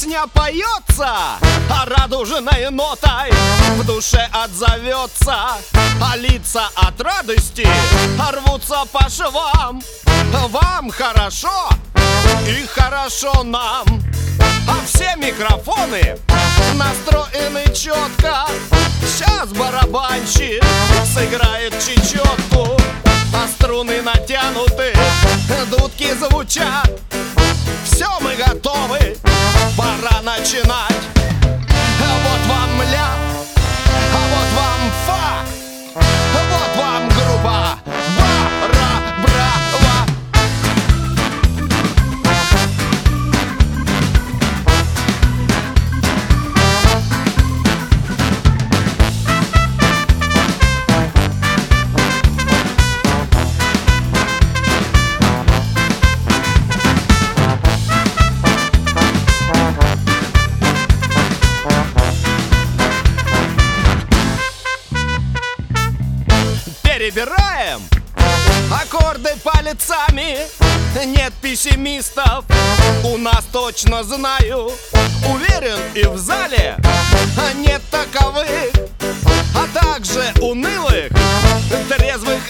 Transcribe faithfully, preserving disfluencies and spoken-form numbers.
песня поется, а радужной нотой в душе отзовется, а лица от радости рвутся по швам. Вам хорошо и хорошо нам, а все микрофоны настроены четко. Сейчас барабанщик сыграет чечетку, а струны натянуты, дудки звучат. Все, мы готовы, пора начинать. Вот вам ля, а вот вам фа, вот вам группа Бара-Бра-Ва. Перебираем аккорды пальцами. Нет пессимистов, у нас точно знаю. Уверен, и в зале нет таковых, а также унылых, трезвых